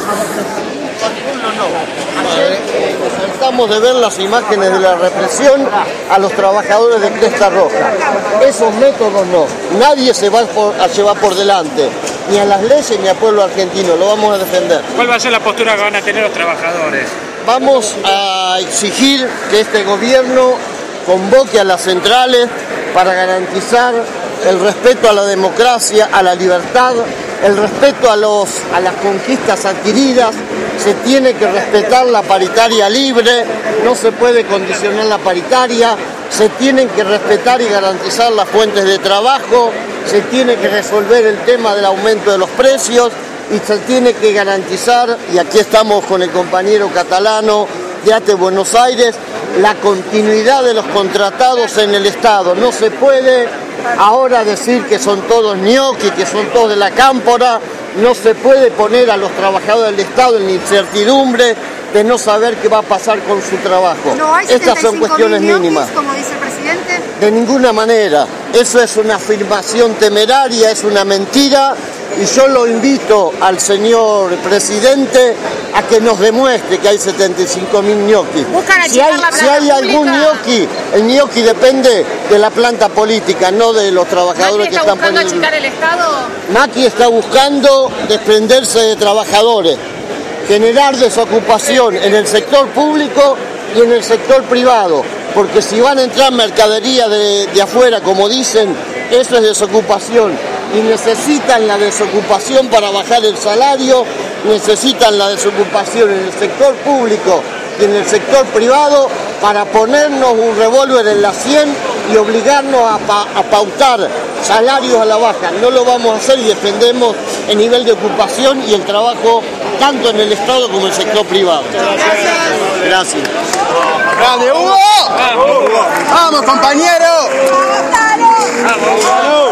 Tratamos de ver las imágenes de la represión a los trabajadores de Cresta Roja. Esos métodos no. Nadie se va a llevar por delante, ni a las leyes ni al pueblo argentino. Lo vamos a defender. ¿Cuál va a ser la postura que van a tener los trabajadores? Vamos a exigir que este gobierno convoque a las centrales para garantizar el respeto a la democracia, a la libertad, el respeto a las conquistas adquiridas. Se tiene que respetar la paritaria libre, no se puede condicionar la paritaria, se tienen que respetar y garantizar las fuentes de trabajo, se tiene que resolver el tema del aumento de los precios y se tiene que garantizar, y aquí estamos con el compañero catalano de ATE Buenos Aires, la continuidad de los contratados en el Estado. No se puede ahora decir que son todos ñoquis, que son todos de la cámpora. No se puede poner a los trabajadores del Estado en incertidumbre de no saber qué va a pasar con su trabajo. ¿No hay Estas son cuestiones mínimas. Como dice el presidente? De ninguna manera. Eso es una afirmación temeraria, es una mentira. Y yo lo invito al señor presidente a que nos demuestre que hay 75.000 ñoquis. Si hay algún ñoqui, el ñoqui depende de la planta política, no de los trabajadores que están poniendo. ¿Macri está buscando achicar el Estado? Macri está buscando desprenderse de trabajadores, generar desocupación en el sector público y en el sector privado, porque si van a entrar mercadería de afuera, como dicen, eso es desocupación. Y necesitan la desocupación para bajar el salario, necesitan la desocupación en el sector público y en el sector privado para ponernos un revólver en la sien y obligarnos a pautar salarios a la baja. No lo vamos a hacer y defendemos el nivel de ocupación y el trabajo tanto en el Estado como en el sector privado. Gracias. ¡Grande, Hugo! ¡Vamos, compañero! ¡Vamos!